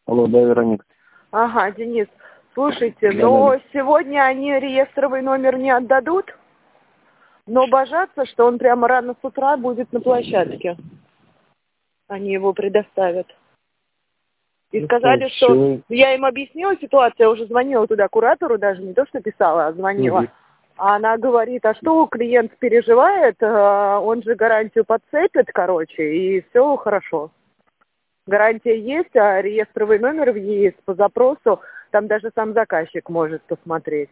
Алло, да, Вероника. Ага, Денис, слушайте, Да, но да. сегодня они реестровый номер не отдадут, но божатся, что он прямо рано с утра будет на площадке. Они его предоставят. И сказали, что Все. я им объяснила ситуацию, я уже звонила туда куратору, даже не то, что писала, а звонила. Угу. А она говорит, а что клиент переживает, он же гарантию подцепит, короче, и все хорошо. Гарантия есть, а реестровый номер есть по запросу, там даже сам заказчик может посмотреть.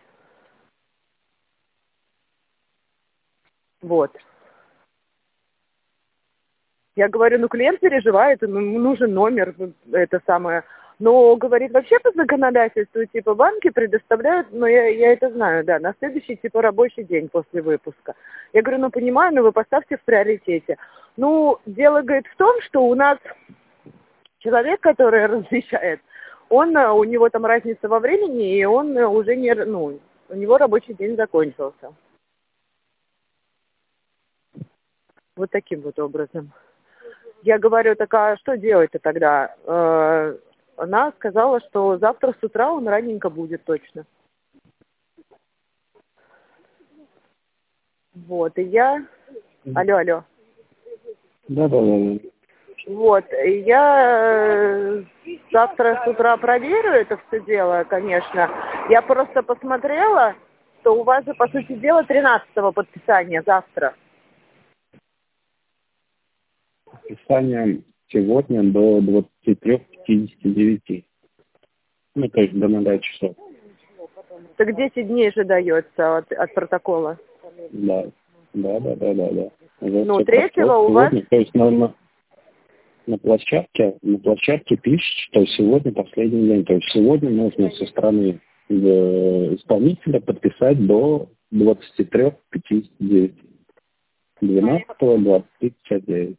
Вот. Я говорю, ну клиент переживает, ему нужен номер, это самое. Но, говорит, вообще по законодательству, типа, банки предоставляют, ну, я это знаю, да, на следующий, типа, рабочий день после выпуска. Я говорю, ну, понимаю, но вы поставьте в приоритете. Ну, дело, говорит, в том, что у нас человек, который разрешает, он, у него там разница во времени, и он уже не, ну, у него рабочий день закончился. Вот таким вот образом. Я говорю, так а что делать-то тогда? Она сказала, что завтра с утра он раненько будет точно. Вот, и я... Алло. Да, да, да. Вот, и я завтра с утра проверю это все дело, конечно. Я просто посмотрела, что у вас же, по сути дела, 13-го подписания завтра. Подписание сегодня до 23:59. Ну, то есть до 0 часов. Так 10 дней же дается от протокола. Да. Да. Уже Ну, все 3-го прошло у вас... сегодня. То есть на площадке пишет, что сегодня последний день. То есть сегодня нужно со стороны исполнителя подписать до 23:59. 12-го 23:59.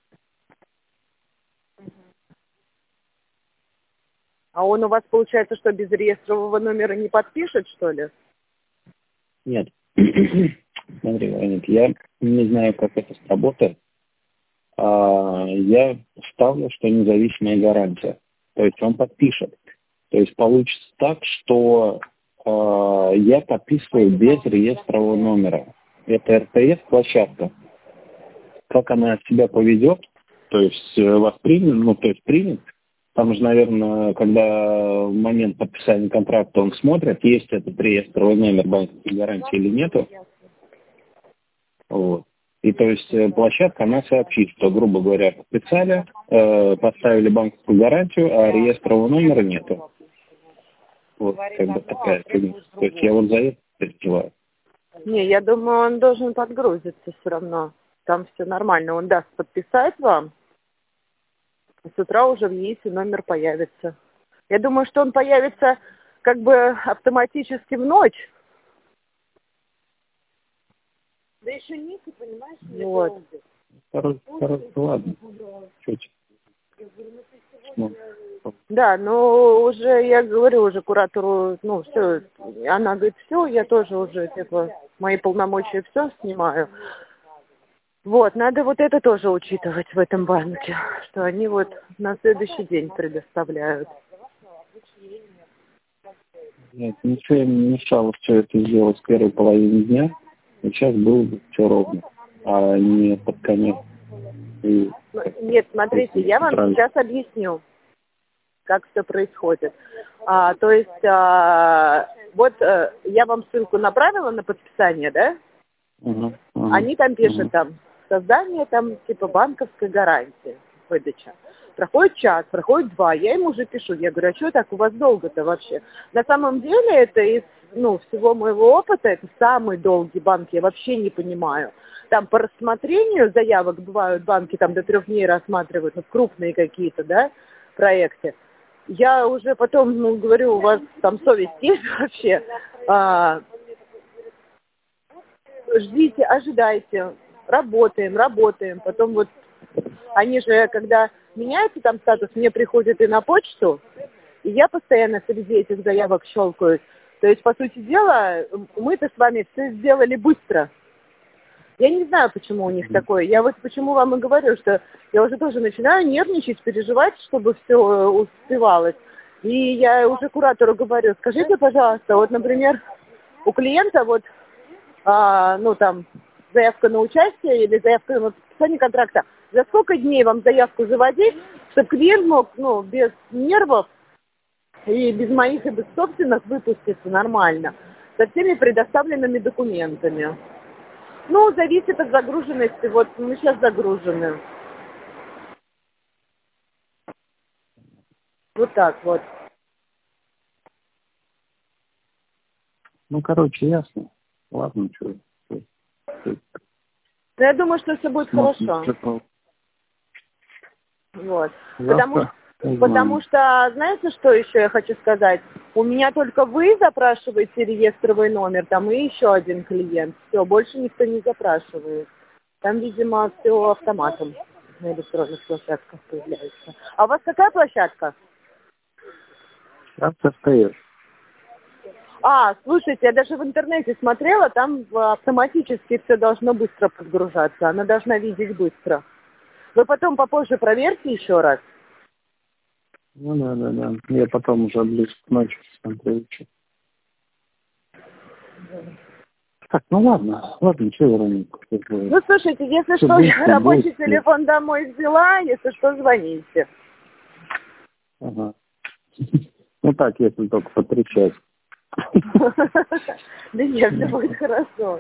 А он у вас, получается, что без реестрового номера не подпишет, что ли? Нет. Смотри, Леонид, я не знаю, как это сработает. Я ставлю, что независимая гарантия. То есть он подпишет. То есть получится так, что я подписываю без реестрового номера. Это РТС-площадка. Как она себя поведет, то есть воспримет, то есть примет. Там же, наверное, когда в момент подписания контракта он смотрит, есть этот реестровый номер банковской гарантии или нету. Вот. И то есть площадка, она сообщит, что, грубо говоря, подписали, поставили банковскую гарантию, а реестрового номера нету. Вот как бы такая фигня. То есть я вот за это переживаю. Не, я думаю, он должен подгрузиться все равно. Там все нормально. Он даст подписать вам, и с утра уже в ЕИСе номер появится. Я думаю, что он появится как бы автоматически в ночь. Да еще Ника, понимаешь, вот. Хорошо, ладно. Чуть. Да, но уже, я говорю уже куратору, ну, все, она говорит, все, я тоже уже, типа, мои полномочия все снимаю. Вот, надо вот это тоже учитывать в этом банке, что они вот на следующий день предоставляют. Нет, ничего им не мешало все это сделать в первой половине дня, и сейчас было бы все ровно, а не под конец. Нет, смотрите, я вам сейчас объясню, как все происходит. То есть, вот я вам ссылку направила на подписание, да? Они там пишут, там, создание, там, типа, банковской гарантии, выдача. Проходит час, проходит 2, я им уже пишу, я говорю, а что так у вас долго-то вообще? На самом деле это из, всего моего опыта, это самый долгий банк, я вообще не понимаю. Там по рассмотрению заявок бывают банки, там до 3 дней рассматривают, крупные какие-то, да, проекты. Я уже потом, говорю, у вас там совесть есть вообще? Ждите, ожидайте, работаем. Потом вот они же, когда меняется там статус, мне приходит и на почту, и я постоянно среди этих заявок щелкаю. То есть, по сути дела, мы-то с вами все сделали быстро. Я не знаю, почему у них такое. Я вот почему вам и говорю, что я уже тоже начинаю нервничать, переживать, чтобы все успевалось. И я уже куратору говорю, скажите, пожалуйста, вот, например, у клиента вот, ну там, заявка на участие или заявка на подписание контракта, за сколько дней вам заявку заводить, чтобы клиент мог, ну, без нервов и без моих, и без собственных выпуститься нормально, со всеми предоставленными документами. Ну, зависит от загруженности. Вот мы сейчас загружены. Вот так вот. Ну, короче, ясно. Ладно, что. Но я думаю, что все будет хорошо. Вот. Потому что, знаете, что еще я хочу сказать? У меня только вы запрашиваете реестровый номер, там и еще один клиент. Все, больше никто не запрашивает. Там, видимо, все автоматом на электронных площадках появляется. А у вас какая площадка? РТС. Слушайте, я даже в интернете смотрела, там автоматически все должно быстро подгружаться. Она должна видеть быстро. Вы потом попозже проверьте еще раз. Ну да. Я потом уже ближе к ночи смотрю. Так, ну ладно, что, Вероника. Ну, слушайте, если что, я рабочий телефон домой взяла, если что, звоните. Ага. Ну так, если только потрещать. Да нет, все будет хорошо.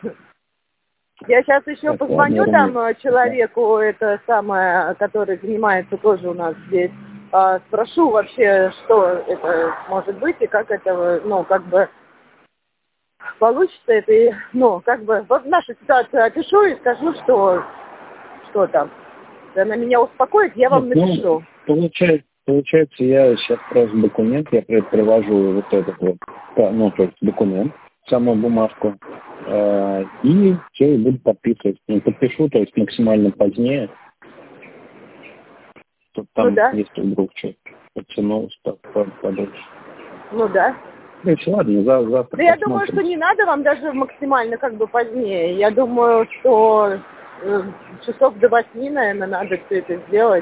Я сейчас еще позвоню там человеку, это самое, который занимается тоже у нас здесь. Спрошу вообще, что это может быть и как это, ну, как бы получится это, и, ну, как бы вот нашу ситуацию опишу и скажу, что там. Если она меня успокоит, я вам напишу. Получается, я сейчас просто документ, я привожу вот этот вот, ну, то есть документ, самую бумажку, и все, и буду подписывать. Ну, подпишу, то есть максимально позднее, чтобы там, если вдруг что-то подтянулось, подольше. Ну да. Ну, все, ладно, завтра да я думаю, что не надо вам даже максимально как бы позднее. Я думаю, что часов до 8, наверное, надо все это сделать.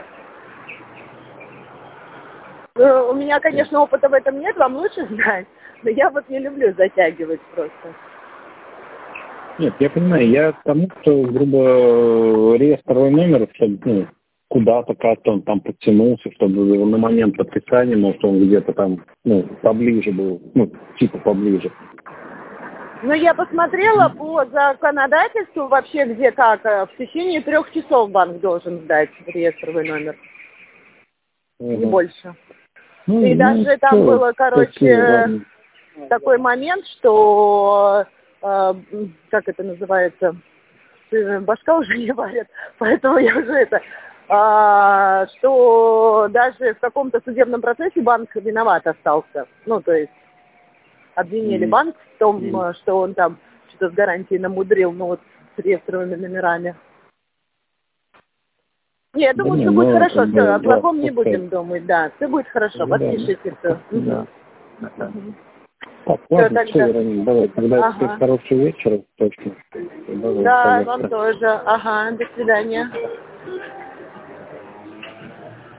У меня, конечно, опыта в этом нет, вам лучше знать, но я вот не люблю затягивать просто. Нет, я понимаю, я к тому, что, грубо, реестровый номер, чтобы, ну, куда-то как-то он там подтянулся, чтобы на момент подписания, может, он где-то там, ну, поближе был, ну, типа поближе. Ну, я посмотрела по законодательству вообще, где как, в течение 3 часов банк должен сдать реестровый номер. Не больше. Ну, и даже там было, короче, такой момент, что, как это называется, башка уже не варит, поэтому я уже что даже в каком-то судебном процессе банк виноват остался. Ну, то есть обвинили банк в том, что он там что-то с гарантией намудрил, ну, вот с реестровыми номерами. Не, я думаю, все будет хорошо, все, о плохом не будем думать, да, все будет хорошо, подпишите все. Да. Так, ладно, все, Вероника, давай, тогда тебе хороший вечер, точно. Да, вам тоже, до свидания.